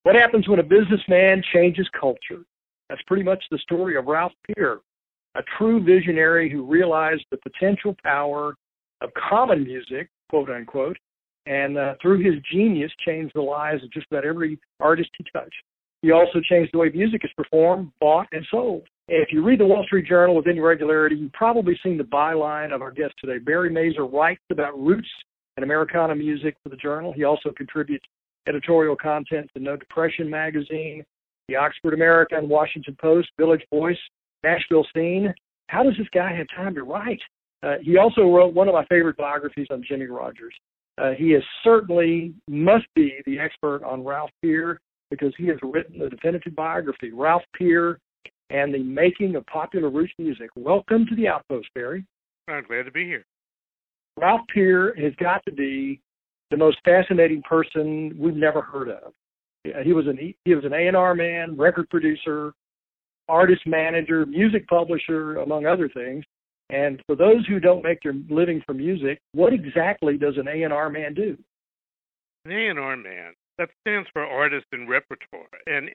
What happens when a businessman changes culture? That's pretty much the story of Ralph Peer, a true visionary who realized the potential power of common music, quote unquote, and through his genius changed the lives of just about every artist he touched. He also changed the way music is performed, bought, and sold. If you read the Wall Street Journal with any regularity, you've probably seen the byline of our guest today. Barry Mazur writes about roots and Americana music for the Journal. He also contributes editorial content to No Depression magazine, the Oxford American, Washington Post, Village Voice, Nashville Scene. How does this guy have time to write? He also wrote one of my favorite biographies on Jimmie Rodgers. He is certainly must be the expert on Ralph Peer because he has written a definitive biography, Ralph Peer and the Making of Popular Roots Music. Welcome to the Outpost, Barry. I'm glad to be here. Ralph Peer has got to be the most fascinating person we've never heard of. He was an A&R man, record producer, artist manager, music publisher, among other things. And for those who don't make their living from music, what exactly does an A&R man do? An A&R man, that stands for artist and repertoire. And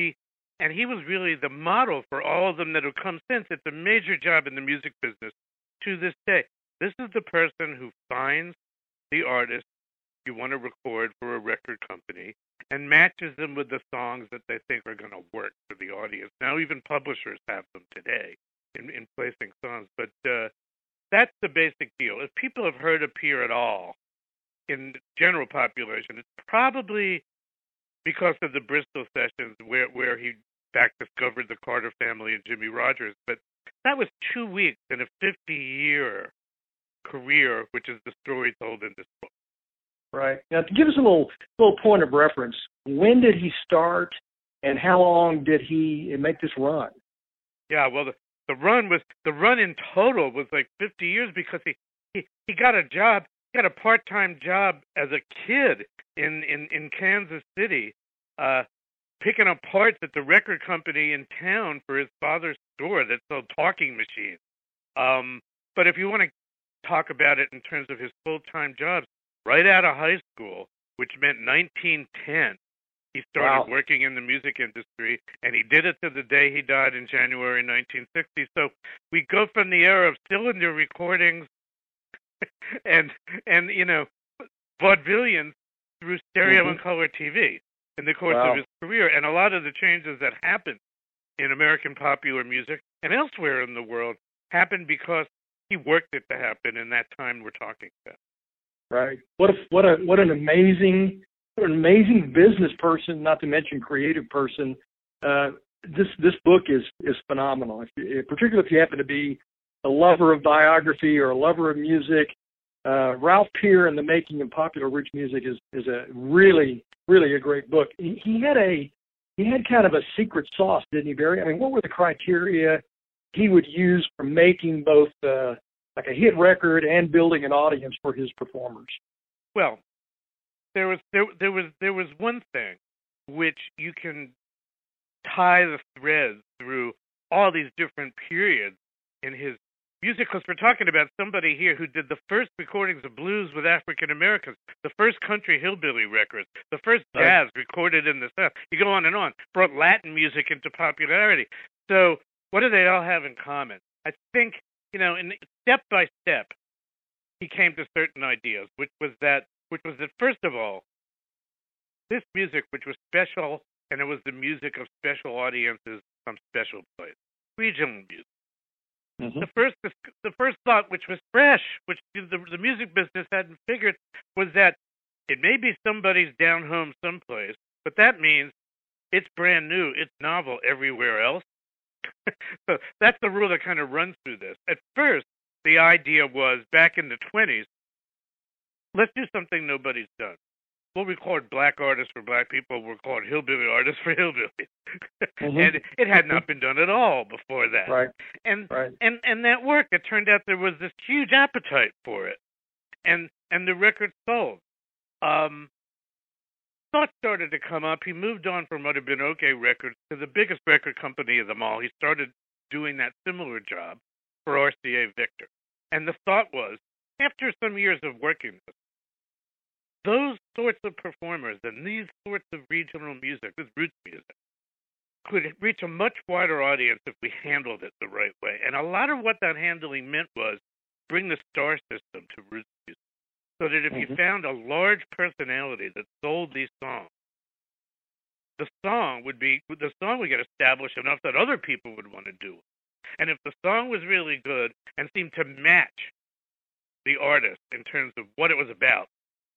he was really the model for all of them that have come since. It's a major job in the music business to this day. This is the person who finds the artist you want to record for a record company and matches them with the songs that they think are going to work for the audience. Now even publishers have them today in placing songs. But that's the basic deal. If people have heard of Peer at all in general population, it's probably because of the Bristol sessions where he back discovered the Carter family and Jimmie Rodgers. But that was 2 weeks in a 50-year career, which is the story told in this book. Right. Now, to give us a little point of reference, when did he start, and how long did he make this run? Yeah, well, the run in total was like 50 years because he got a job, he got a part-time job as a kid in Kansas City, picking up parts at the record company in town for his father's store that sold talking machines. But if you want to talk about it in terms of his full-time jobs, right out of high school, which meant 1910, he started working in the music industry, and he did it to the day he died in January 1960. So we go from the era of cylinder recordings and vaudevillians through stereo and color TV in the course of his career. And a lot of the changes that happened in American popular music and elsewhere in the world happened because he worked it to happen in that time we're talking about. Right. What an amazing business person, not to mention creative person. This book is phenomenal. Particularly if you happen to be a lover of biography or a lover of music, Ralph Peer and the Making of Popular Roots Music is a really a great book. He had kind of a secret sauce, didn't he, Barry? I mean, what were the criteria he would use for making both like a hit record and building an audience for his performers? Well, there was one thing which you can tie the threads through all these different periods in his music, because we're talking about somebody here who did the first recordings of blues with African Americans, the first country hillbilly records, the first jazz recorded in the South. You go on and on. Brought Latin music into popularity. So what do they all have in common? I think, in step by step, he came to certain ideas, which was that first of all, this music, which was special, and it was the music of special audiences from special places, regional music. Mm-hmm. The first thought, which was fresh, which the music business hadn't figured, was that it may be somebody's down home someplace, but that means it's brand new, it's novel everywhere else. So that's the rule that kind of runs through this. At first, the idea was, back in the 20s, let's do something nobody's done. We'll record black artists for black people. We'll record hillbilly artists for hillbillies. Mm-hmm. And it had not been done at all before that. Right. And that worked. It turned out there was this huge appetite for it. And the record sold. Thoughts started to come up. He moved on from what had been OK Records to the biggest record company of them all. He started doing that similar job for RCA Victor. And the thought was, after some years of working this, those sorts of performers and these sorts of regional music, this roots music, could reach a much wider audience if we handled it the right way. And a lot of what that handling meant was bring the star system to roots music, so that if you found a large personality that sold these songs, the song would get established enough that other people would want to do it. And if the song was really good and seemed to match the artist in terms of what it was about,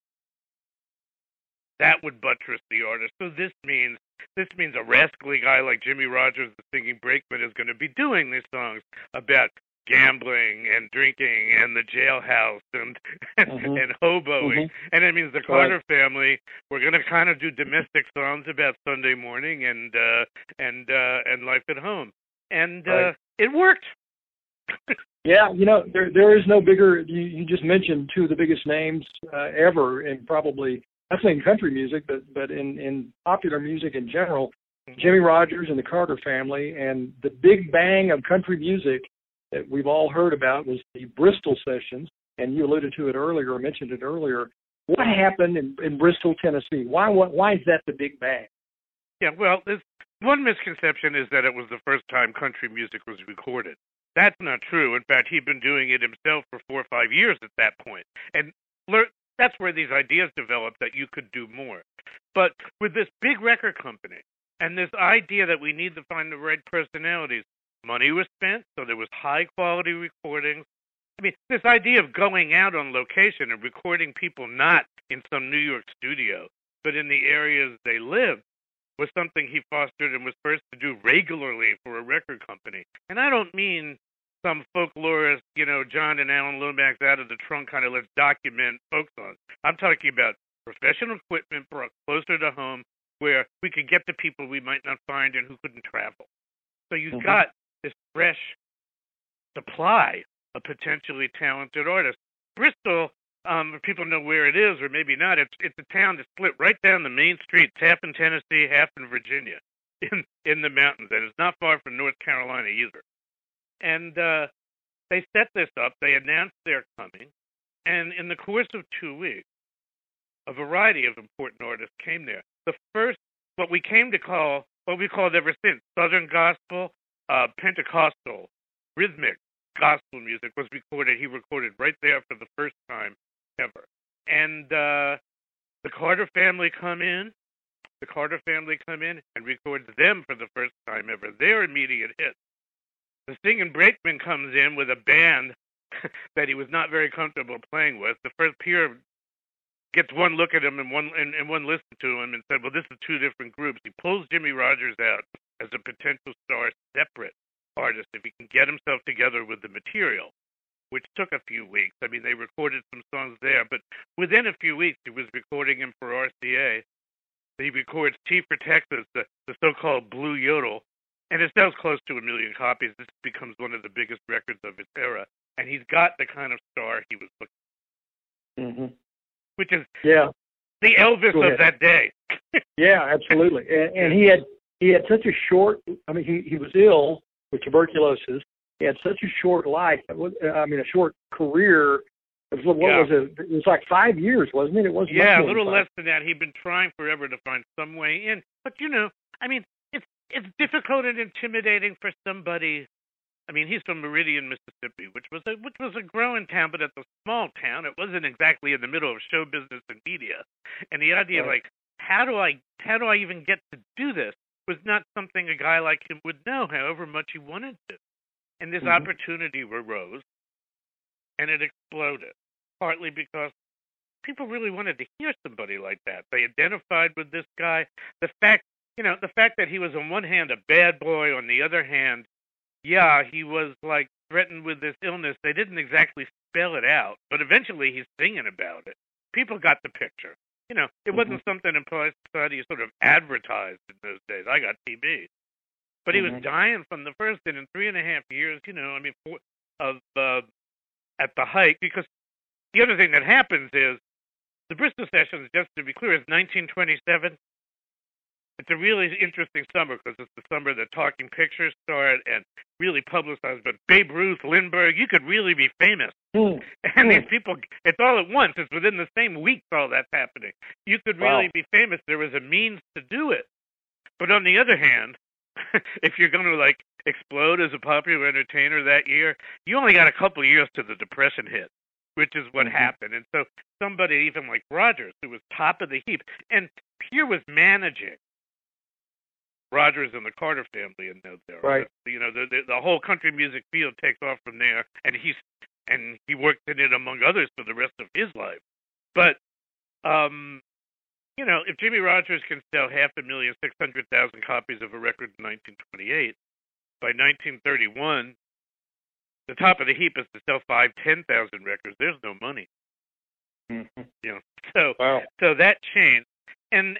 that would buttress the artist. So this means a rascally guy like Jimmie Rodgers, the singing brakeman, is going to be doing these songs about gambling and drinking and the jailhouse and hoboing. And it means the Carter family, we're going to kind of do domestic songs about Sunday morning and life at home. And it worked. Yeah, there is no bigger. You just mentioned two of the biggest names ever, and probably not in country music, but in popular music in general. Jimmie Rodgers and the Carter family, and the big bang of country music that we've all heard about was the Bristol sessions, and you alluded to it earlier, or mentioned it earlier. What happened in Bristol, Tennessee? Why is that the big bang? Yeah, well, one misconception is that it was the first time country music was recorded. That's not true. In fact, he'd been doing it himself for 4 or 5 years at that point. And that's where these ideas developed, that you could do more. But with this big record company and this idea that we need to find the right personalities, money was spent, so there was high-quality recordings. I mean, this idea of going out on location and recording people not in some New York studio, but in the areas they lived, was something he fostered and was first to do regularly for a record company. And I don't mean some folklorist, John and Alan Lomax out of the trunk kind of let's document folk songs. I'm talking about professional equipment brought closer to home where we could get to people we might not find and who couldn't travel. So you've got this fresh supply of potentially talented artists. Bristol, people know where it is, or maybe not. It's a town that's split right down the main street. It's half in Tennessee, half in Virginia, in the mountains, and it's not far from North Carolina either. And they set this up. They announced their coming, and in the course of 2 weeks, a variety of important artists came there. The first, what we called ever since, Southern Gospel, Pentecostal, rhythmic gospel music was recorded. He recorded right there for the first time ever. And the Carter family come in and records them for the first time ever. Their immediate hit. The Singing Brakeman comes in with a band that he was not very comfortable playing with. The first peer gets one look at him and one listen to him and said, well, this is two different groups. He pulls Jimmie Rodgers out as a potential star, separate artist, if he can get himself together with the material, which took a few weeks. I mean, they recorded some songs there, but within a few weeks, he was recording him for RCA. He records T for Texas, the so-called Blue Yodel, and it sells close to 1 million copies. This becomes one of the biggest records of its era, and he's got the kind of star he was looking for, which is the Elvis of that day. Yeah, absolutely. And he had such a short. I mean, he was ill with tuberculosis. He had such a short life. A short career. What was it? It was like 5 years, wasn't it? It was a little less than that. He'd been trying forever to find some way in. But it's difficult and intimidating for somebody. I mean, he's from Meridian, Mississippi, which was a growing town, but it's a small town. It wasn't exactly in the middle of show business and media. And the idea, how do I even get to do this, was not something a guy like him would know, however much he wanted to. And this opportunity arose, and it exploded, partly because people really wanted to hear somebody like that. They identified with this guy. The fact that he was on one hand a bad boy, on the other hand, he was threatened with this illness. They didn't exactly spell it out, but eventually he's singing about it. People got the picture. It wasn't something in polite society sort of advertised in those days. I got TB. But he was dying from the first, and in 3.5 years, at the height, because the other thing that happens is the Bristol Sessions, just to be clear, is 1927. it's a really interesting summer because it's the summer that Talking Pictures start and really publicized. But Babe Ruth, Lindbergh, you could really be famous. And these people, it's all at once. It's within the same week all that's happening. You could really be famous. There was a means to do it. But on the other hand, if you're going to like explode as a popular entertainer that year, you only got a couple of years to the Depression hit, which is what happened. And so somebody even like Rogers, who was top of the heap, and Peer was managing Rogers and the Carter family in there. Right. You know, the whole country music field takes off from there, and he worked in it among others for the rest of his life. But you know, if Jimmie Rogers can sell 500,600,000 copies of a record in 1928, by 1931, the top of the heap is to sell 5,000-10,000 records. There's no money. You know, so that changed, and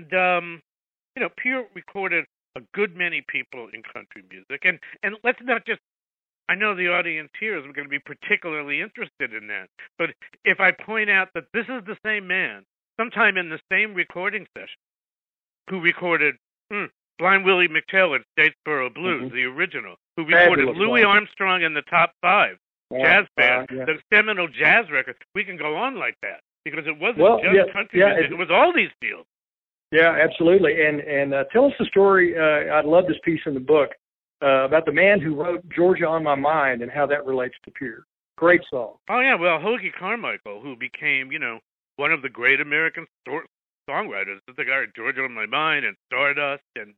you know, Peer recorded a good many people in country music, and let's not just. I know the audience here is going to be particularly interested in that, but if I point out that this is the same man, sometime in the same recording session, who recorded Blind Willie McTell at Statesboro Blues, the original, who recorded Louis Armstrong and the Top Five Jazz Band, the seminal jazz record. We can go on like that because it wasn't just country music; it was all these fields. Yeah, absolutely. And tell us the story. I love this piece in the book about the man who wrote "Georgia on My Mind" and how that relates to Peer. Great song. Oh yeah, well, Hoagy Carmichael, who became, you know, one of the great American songwriters, the guy with "Georgia on My Mind" and "Stardust,"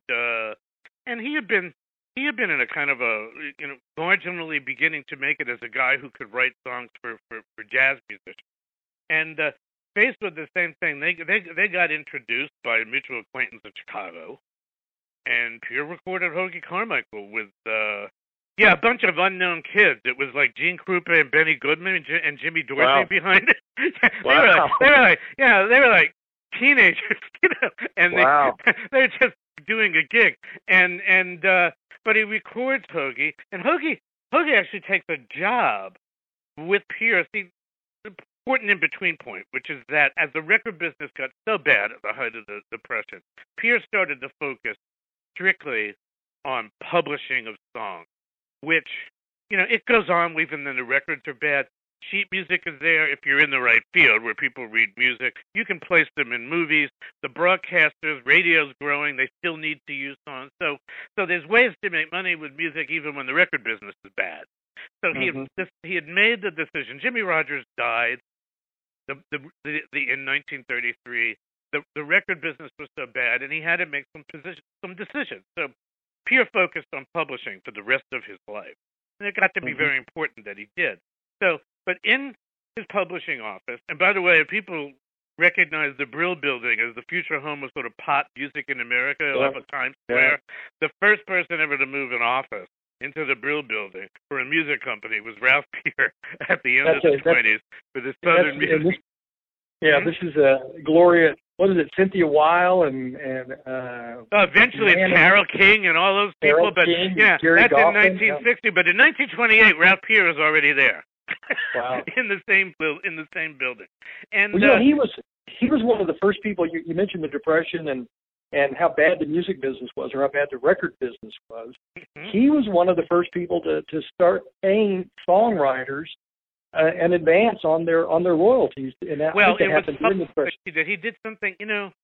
and he had been in a kind of a, you know, marginally beginning to make it as a guy who could write songs for jazz musicians. And faced with the same thing, they got introduced by a mutual acquaintance in Chicago, and Peer recorded Hoagy Carmichael with a bunch of unknown kids. It was like Gene Krupa and Benny Goodman and Jimmy Dorsey behind it. They were like teenagers, you know, and they're just doing a gig. And but he records Hoagy, and Hoagy actually takes a job with Peer. See, the important in-between point, which is that as the record business got so bad at the height of the Depression, Peer started to focus strictly on publishing of songs, which, you know, it goes on even when the records are bad. Sheet music is there if you're in the right field where people read music. You can place them in movies. The broadcasters, radio's growing. They still need to use songs. So there's ways to make money with music even when the record business is bad. So he had made the decision. Jimmie Rogers died in 1933. The record business was so bad, and he had to make some decisions. So Peer focused on publishing for the rest of his life, and it got to be very important that he did. So, but in his publishing office, and by the way, people recognize the Brill Building as the future home of sort of pop music in America, off of Times Square. The first person ever to move an office into the Brill Building for a music company was Ralph Peer at the end of the 20s with his Southern music. This is Gloria. What is it? Cynthia Weil and eventually it's Carole King and all those people. But King, that's Goffin, in 1960. But in 1928, Ralph Peer is already there. Wow. in the same building. And he was one of the first people. You mentioned the Depression and how bad the music business was, or how bad the record business was. He was one of the first people to start paying songwriters an advance on their royalties. And that, well, it was something that he did something. You know,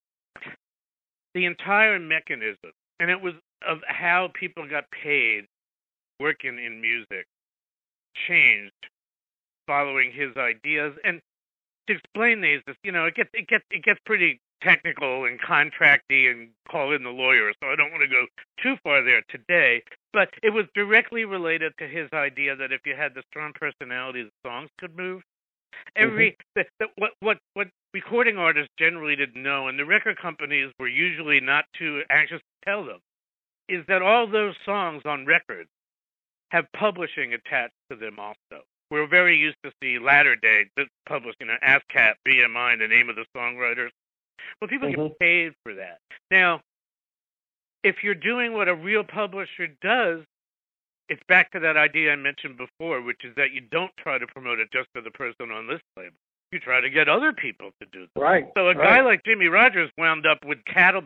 the entire mechanism, and it was of how people got paid working in music, changed following his ideas. And to explain these, you know, it gets pretty technical and contracty and call in the lawyer, so I don't want to go too far there today. But it was directly related to his idea that if you had the strong personality, the songs could move. What recording artists generally didn't know, and the record companies were usually not too anxious to tell them, is that all those songs on record have publishing attached to them also. We're very used to see latter day publishing, you know, ASCAP, BMI, the name of the songwriters. Well, people get paid for that. Now, if you're doing what a real publisher does, it's back to that idea I mentioned before, which is that you don't try to promote it just to the person on this label. you try to get other people to do that. Right. So a guy like Jimmy Rogers wound up with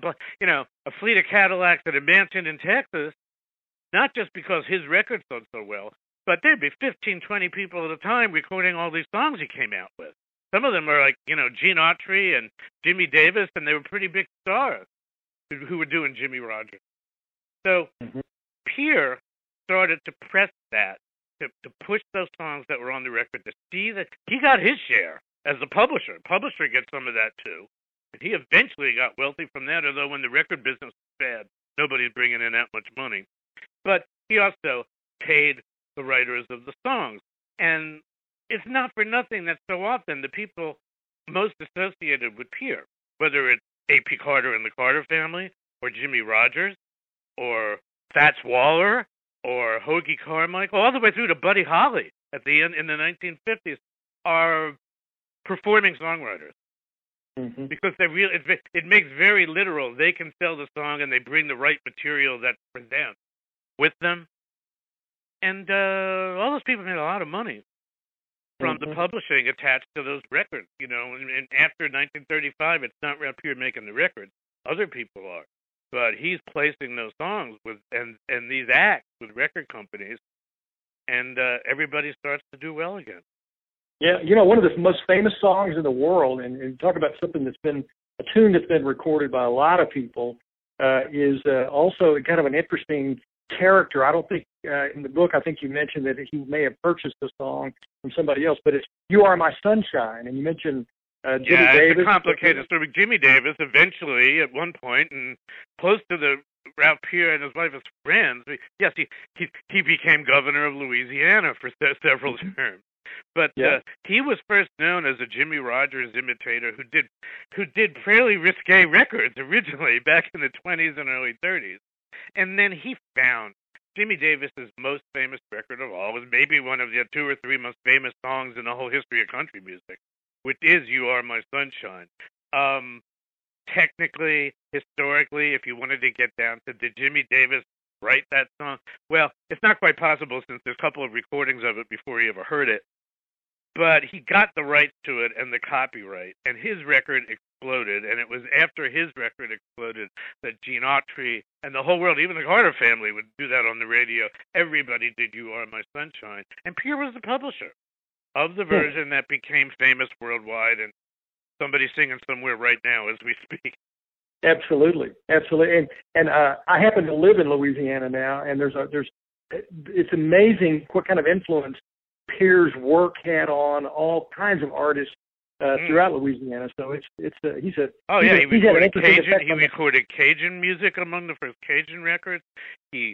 a fleet of Cadillacs at a mansion in Texas, not just because his record sold so well, but there'd be 15, 20 people at a time recording all these songs he came out with. Some of them are like, Gene Autry and Jimmy Davis, and they were pretty big stars who were doing Jimmy Rogers. So Peer started to press that, to push those songs that were on the record, to see that he got his share as a publisher. Publisher gets some of that too. And he eventually got wealthy from that, although when the record business was bad, nobody's bringing in that much money. But he also paid the writers of the songs. And it's not for nothing that so often the people most associated with Peer, whether it's A.P. Carter and the Carter Family, or Jimmy Rogers, or Fats Waller, or Hoagy Carmichael, all the way through to Buddy Holly at the end in the 1950s, are performing songwriters. Because it makes very literal. They can sell the song and they bring the right material that's for them with them. And all those people made a lot of money from the publishing attached to those records, and after 1935, it's not Ralph Peer making the records. Other people are. But he's placing those songs with and these acts with record companies, and everybody starts to do well again. Yeah, one of the most famous songs in the world, and talk about something that's been a tune that's been recorded by a lot of people, is also kind of an interesting character. I don't think in the book, I think you mentioned that he may have purchased the song from somebody else, but it's "You Are My Sunshine," and you mentioned Jimmy Davis. It's a complicated story. Jimmy Davis eventually, at one point, and close to the Ralph Peer and his wife as friends, yes, he became governor of Louisiana for several terms. But he was first known as a Jimmy Rogers imitator who did fairly risque records originally back in the 20s and early 30s. And then he found Jimmy Davis's most famous record of all was maybe one of the 2 or 3 most famous songs in the whole history of country music, which is "You Are My Sunshine." Technically, historically, if you wanted to get down to, did Jimmy Davis write that song? Well, it's not quite possible since there's a couple of recordings of it before he ever heard it. But he got the rights to it and the copyright, and his record exploded. And it was after his record exploded that Gene Autry and the whole world, even the Carter family, would do that on the radio. Everybody did "You Are My Sunshine." And Peer was the publisher of the version that became famous worldwide, and somebody's singing somewhere right now as we speak. Absolutely. And I happen to live in Louisiana now, and it's amazing what kind of influence Peer's work had on all kinds of artists throughout Louisiana. So he recorded Cajun music among the first Cajun records. The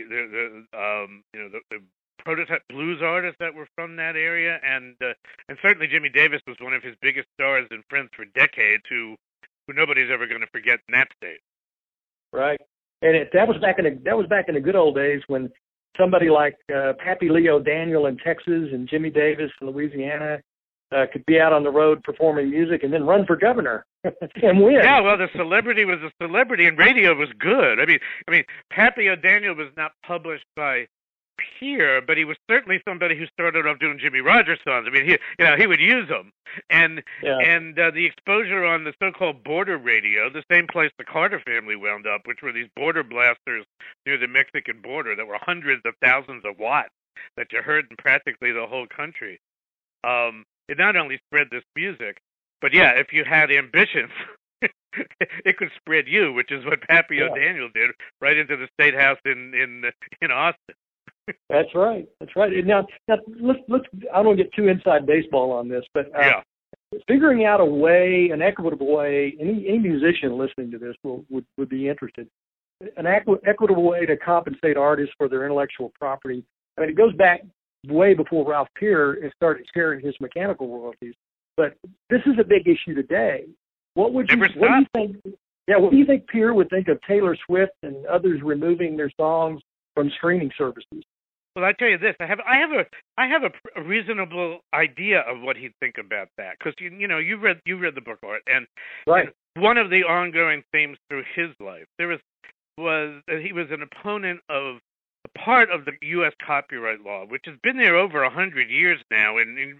prototype blues artists that were from that area, and certainly Jimmy Davis was one of his biggest stars and friends for decades, who nobody's ever going to forget in that state. Right, and that was back in the good old days when somebody like Pappy Leo Daniel in Texas and Jimmy Davis in Louisiana could be out on the road performing music and then run for governor and win. Yeah, well, the celebrity was a celebrity, and radio was good. I mean, Pappy O'Daniel was not published by Peer, but he was certainly somebody who started off doing Jimmy Rogers songs. I mean, he would use them, and the exposure on the so-called border radio, the same place the Carter family wound up, which were these border blasters near the Mexican border that were hundreds of thousands of watts that you heard in practically the whole country. It not only spread this music, but if you had ambitions, it could spread you, which is what Pappy O'Daniel did, right into the State House in Austin. That's right. Now let's. I don't get too inside baseball on this, but figuring out a way, an equitable way. Any musician listening to this would be interested. An equitable way to compensate artists for their intellectual property. I mean, it goes back way before Ralph Peer started sharing his mechanical royalties. But this is a big issue today. What do you think? Yeah, what do you think Peer would think of Taylor Swift and others removing their songs from streaming services? Well, I tell you this: I have a reasonable idea of what he'd think about that, because you read the book, Art, and right. And one of the ongoing themes through his life was that he was an opponent of a part of the U.S. copyright law, which has been there over 100 years now, and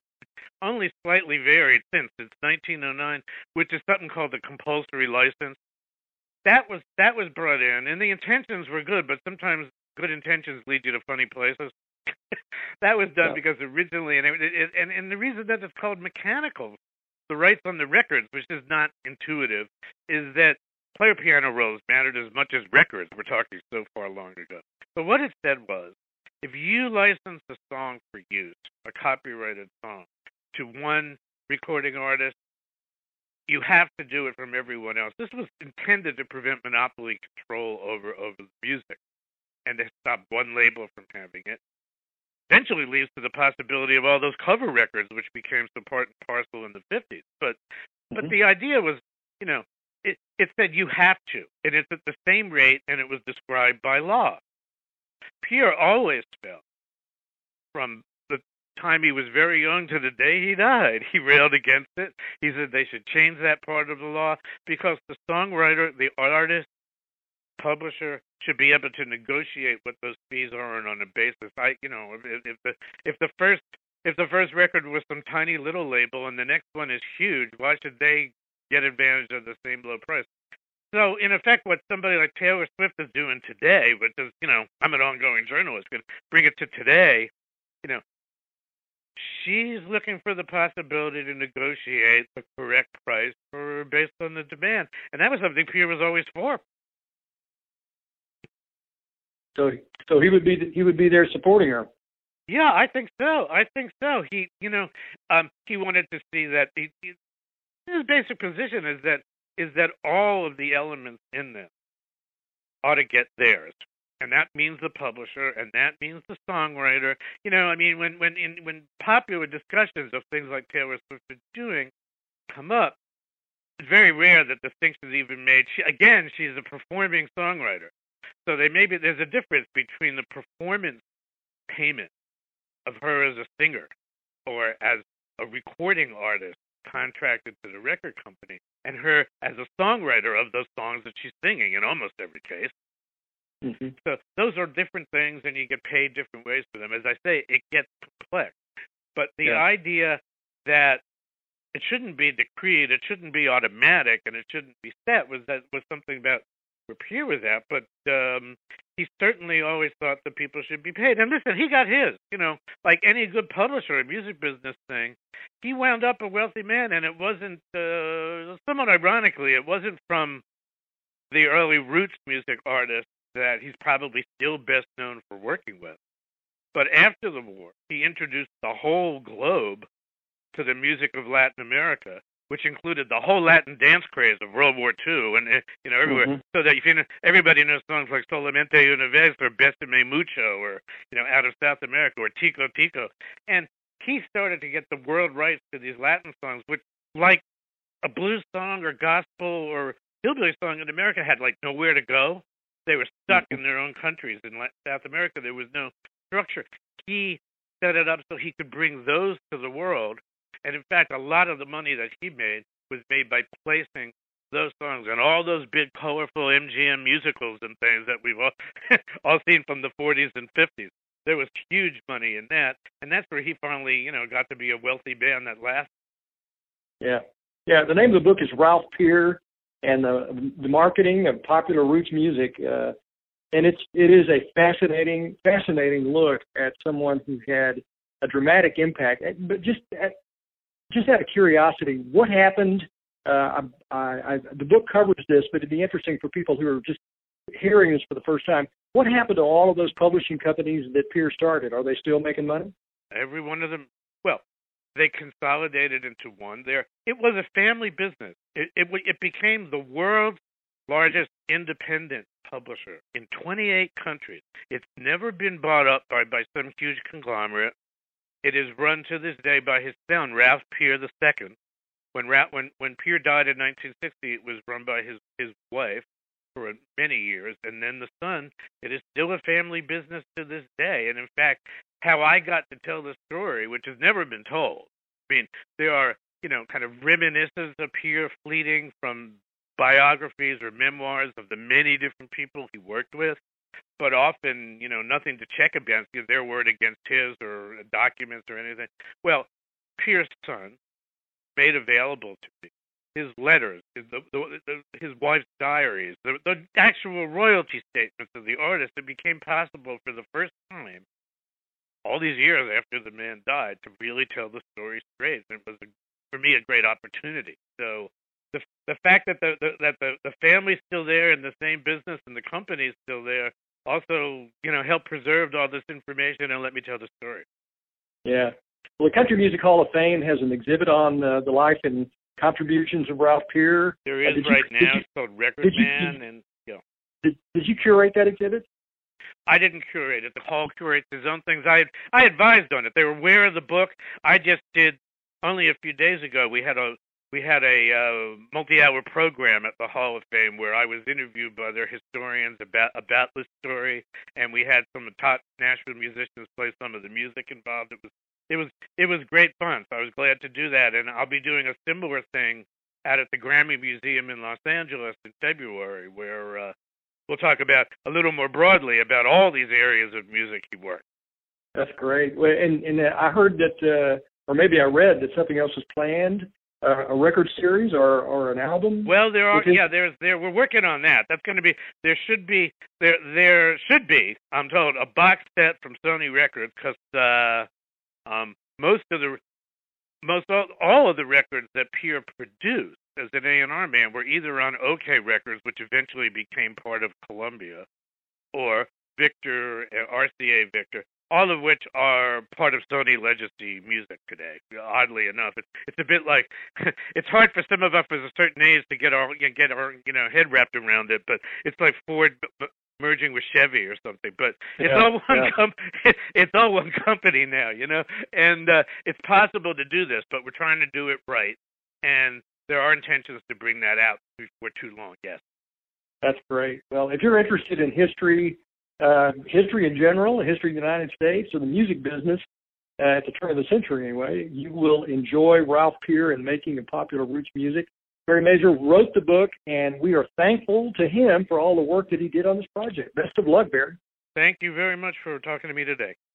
only slightly varied since. It's 1909, which is something called the compulsory license. That was brought in, and the intentions were good, but sometimes good intentions lead you to funny places. That was done because originally, and the reason that it's called mechanical, the rights on the records, which is not intuitive, is that player piano rolls mattered as much as records. We're talking so far long ago. But what it said was, if you license a song for use, a copyrighted song, to one recording artist, you have to do it from everyone else. This was intended to prevent monopoly control over the music and to stop one label from having it. Eventually leads to the possibility of all those cover records, which became so part and parcel in the 50s. But the idea was, it said you have to, and it's at the same rate, and it was described by law. Pierre always felt, from the time he was very young to the day he died, he railed against it. He said they should change that part of the law because the songwriter, the artist, publisher should be able to negotiate what those fees are on a basis. If the first record was some tiny little label and the next one is huge, why should they get advantage of the same low price? So in effect, what somebody like Taylor Swift is doing today, which is, I'm an ongoing journalist, going to bring it to today, she's looking for the possibility to negotiate the correct price based on the demand, and that was something Pierre was always for. So he would be there supporting her. Yeah, I think so. He he wanted to see that his basic position is that all of the elements in this ought to get theirs, and that means the publisher, and that means the songwriter. When popular discussions of things like Taylor Swift is doing come up, it's very rare that distinction is even made. She's a performing songwriter. So there's a difference between the performance payment of her as a singer or as a recording artist contracted to the record company and her as a songwriter of those songs that she's singing in almost every case. Mm-hmm. So those are different things, and you get paid different ways for them. As I say, it gets complex. But the idea that it shouldn't be decreed, it shouldn't be automatic, and it shouldn't be set was something about where Pierre was at, but he certainly always thought that people should be paid. And listen, he got his, like any good publisher, a music business thing. He wound up a wealthy man, and it wasn't, somewhat ironically, it wasn't from the early roots music artists that he's probably still best known for working with. But after the war, he introduced the whole globe to the music of Latin America, which included the whole Latin dance craze of World War II, and everywhere. Mm-hmm. So that everybody knows songs like Solamente una vez or Bésame mucho, or out of South America, or Tico Tico, and he started to get the world rights to these Latin songs, which, like a blues song or gospel or hillbilly song in America, had like nowhere to go. They were stuck in their own countries. In South America, there was no structure. He set it up so he could bring those to the world. And in fact, a lot of the money that he made was made by placing those songs and all those big, colorful MGM musicals and things that we've all seen from the 40s and 50s. There was huge money in that, and that's where he finally, got to be a wealthy band that lasted. Yeah. The name of the book is Ralph Peer and the Marketing of Popular Roots Music, and it is a fascinating look at someone who had a dramatic impact. But just out of curiosity, what happened? The book covers this, but it'd be interesting for people who are just hearing this for the first time. What happened to all of those publishing companies that Pierre started? Are they still making money? Every one of them. Well, they consolidated into one. It was a family business. It became the world's largest independent publisher in 28 countries. It's never been bought up by some huge conglomerate. It is run to this day by his son, Ralph Peer II. When Pierre died in 1960, it was run by his wife for many years, and then the son. It is still a family business to this day. And in fact, how I got to tell the story, which has never been told. I mean, there are, kind of reminiscences of Pierre fleeting from biographies or memoirs of the many different people he worked with, but often, nothing to check against, their word against his or documents or anything. Well, Pierre's son made available to me his letters, his wife's diaries, the actual royalty statements of the artist. It became possible for the first time, all these years after the man died, to really tell the story straight. And it was, for me, a great opportunity. So the fact that the family's still there in the same business and the company's still there also, helped preserve all this information and let me tell the story. Yeah. Well, the Country Music Hall of Fame has an exhibit on the life and contributions of Ralph Peer. There is now. It's called Record Man, and Did you curate that exhibit? I didn't curate it. The hall curates his own things. I advised on it. They were aware of the book. I just did only a few days ago. We had a multi-hour program at the Hall of Fame where I was interviewed by their historians about this story, and we had some top Nashville musicians play some of the music involved. It was great fun. So I was glad to do that, and I'll be doing a similar thing out at the Grammy Museum in Los Angeles in February, where we'll talk about a little more broadly about all these areas of music he worked. That's great. Well, and I heard that, or maybe I read that something else is planned. A record series or an album? Well, there are. Yeah, we're working on that. That's going to be. There should be. I'm told, a box set from Sony Records, because all of the records that Pierre produced as an A&R man were either on OK Records, which eventually became part of Columbia, or Victor, RCA Victor, all of which are part of Sony Legacy Music today. Oddly enough, it's a bit like it's hard for some of us with a certain age to get our head wrapped around it, but it's like Ford merging with Chevy or something. But it's all one company now, and it's possible to do this, but we're trying to do it right, and there are intentions to bring that out before too long. Yes, that's great. Well, if you're interested in history in general, the history of the United States, or the music business at the turn of the century anyway, you will enjoy Ralph Peer and Making of Popular Roots Music. Barry Mazur wrote the book, and we are thankful to him for all the work that he did on this project. Best of luck, Barry. Thank you very much for talking to me today.